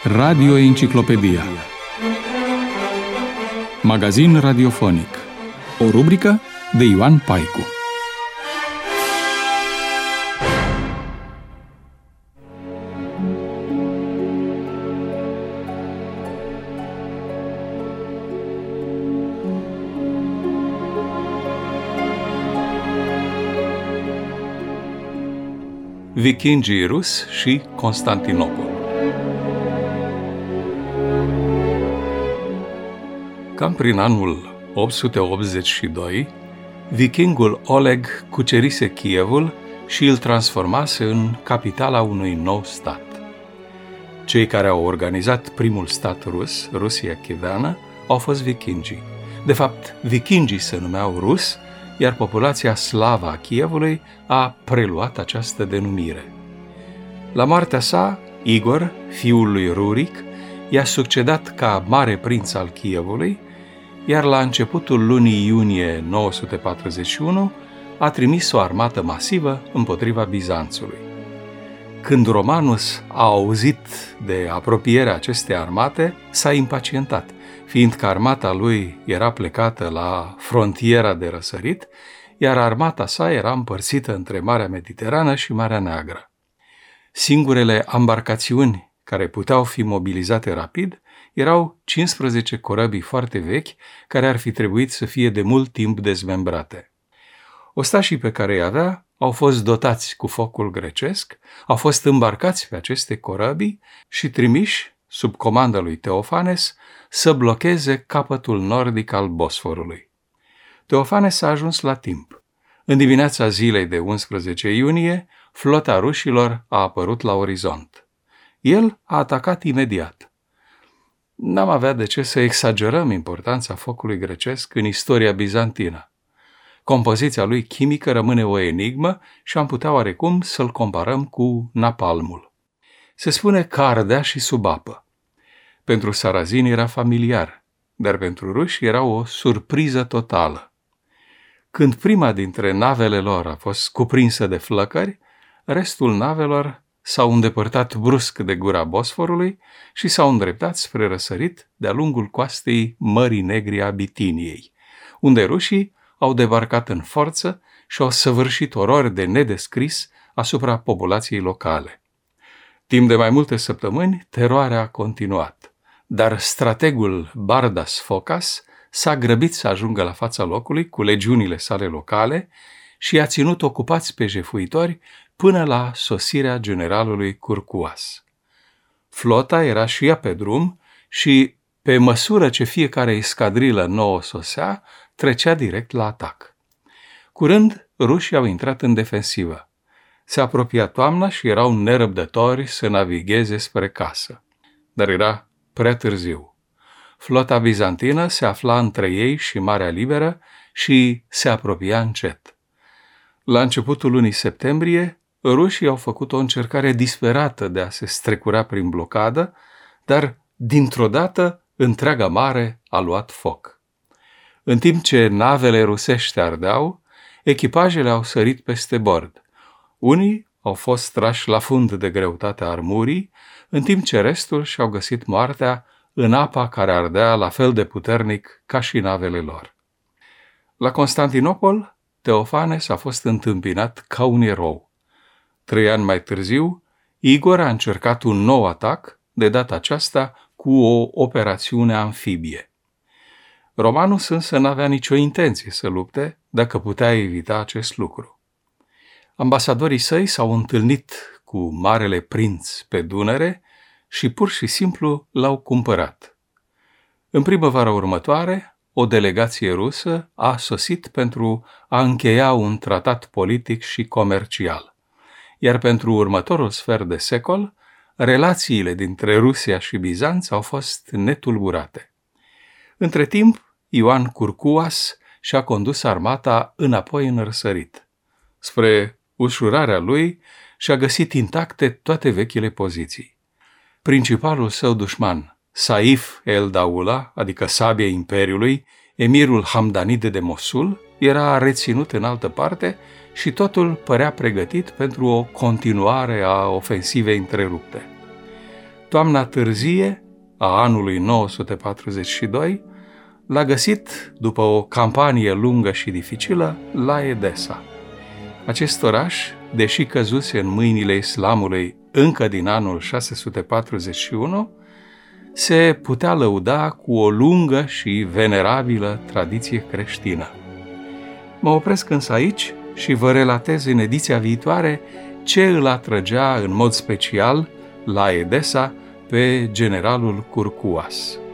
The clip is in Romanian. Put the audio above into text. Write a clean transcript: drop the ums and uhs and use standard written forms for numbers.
Radio Enciclopedia. Magazin radiofonic. O rubrică de Ioan Paicu. Vikingii rusi și Constantinopol. Cam prin anul 882, vikingul Oleg cucerise Kievul și îl transformase în capitala unui nou stat. Cei care au organizat primul stat rus, Rusia Chiveană, au fost vikingii. De fapt, vikingii se numeau rusi, iar populația slavă a Kievului a preluat această denumire. La moartea sa, Igor, fiul lui Ruric, i-a succedat ca mare prinț al Kievului, iar la începutul lunii iunie 941 a trimis o armată masivă împotriva Bizanțului. Când Romanus a auzit de apropierea acestei armate, s-a impacientat, fiindcă armata lui era plecată la frontiera de răsărit, iar armata sa era împărțită între Marea Mediterană și Marea Neagră. Singurele ambarcațiuni care puteau fi mobilizate rapid erau 15 corăbii foarte vechi, care ar fi trebuit să fie de mult timp dezmembrate. Ostașii pe care îi avea au fost dotați cu focul grecesc, au fost îmbarcați pe aceste corăbii și trimiși, sub comanda lui Teofanes, să blocheze capătul nordic al Bosforului. Teofanes a ajuns la timp. În dimineața zilei de 11 iunie, flota rușilor a apărut la orizont. El a atacat imediat. N-am avea de ce să exagerăm importanța focului grecesc în istoria bizantină. Compoziția lui chimică rămâne o enigmă și am putea oarecum să-l comparăm cu napalmul. Se spune că ardea și sub apă. Pentru sarazini era familiar, dar pentru ruși era o surpriză totală. Când prima dintre navele lor a fost cuprinsă de flăcări, restul navelor s-au îndepărtat brusc de gura Bosforului și s-au îndreptat spre răsărit de-a lungul coastei Mării Negre a Bitiniei, unde rușii au debarcat în forță și au săvârșit orori de nedescris asupra populației locale. Timp de mai multe săptămâni, teroarea a continuat, dar strategul Bardas Phocas s-a grăbit să ajungă la fața locului cu legiunile sale locale și i-a ținut ocupați pe jefuitori până la sosirea generalului Curcuas. Flota era și ea pe drum și, pe măsură ce fiecare escadrilă nouă sosea, trecea direct la atac. Curând, rușii au intrat în defensivă. Se apropia toamna și erau nerăbdători să navigheze spre casă. Dar era prea târziu. Flota bizantină se afla între ei și Marea Liberă și se apropia încet. La începutul lunii septembrie, rușii au făcut o încercare disperată de a se strecura prin blocadă, dar, dintr-o dată, întreaga mare a luat foc. În timp ce navele rusești ardeau, echipajele au sărit peste bord. Unii au fost trași la fund de greutatea armurii, în timp ce restul și-au găsit moartea în apa care ardea la fel de puternic ca și navele lor. La Constantinopol, Teofanes a fost întâmpinat ca un erou. 3 ani mai târziu, Igor a încercat un nou atac, de data aceasta cu o operațiune amfibie. Romanus însă n-avea nicio intenție să lupte dacă putea evita acest lucru. Ambasadorii săi s-au întâlnit cu Marele Prinț pe Dunăre și pur și simplu l-au cumpărat. În primăvara următoare, o delegație rusă a sosit pentru a încheia un tratat politic și comercial, iar pentru următorul sfert de secol, relațiile dintre Rusia și Bizanț au fost netulburate. Între timp, Ioan Curcuas și-a condus armata înapoi în răsărit. Spre ușurarea lui, și-a găsit intacte toate vechile poziții. Principalul său dușman, Saif el-Daula, adică sabia Imperiului, emirul Hamdanide de Mosul, era reținut în altă parte și totul părea pregătit pentru o continuare a ofensivei întrerupte. toamna târzie a anului 942, l-a găsit, după o campanie lungă și dificilă, la Edesa. Acest oraș, deși căzuse în mâinile islamului încă din anul 641, se putea lăuda cu o lungă și venerabilă tradiție creștină. Mă opresc însă aici și vă relatez în ediția viitoare ce îl atrăgea în mod special la Edesa pe generalul Curcuas.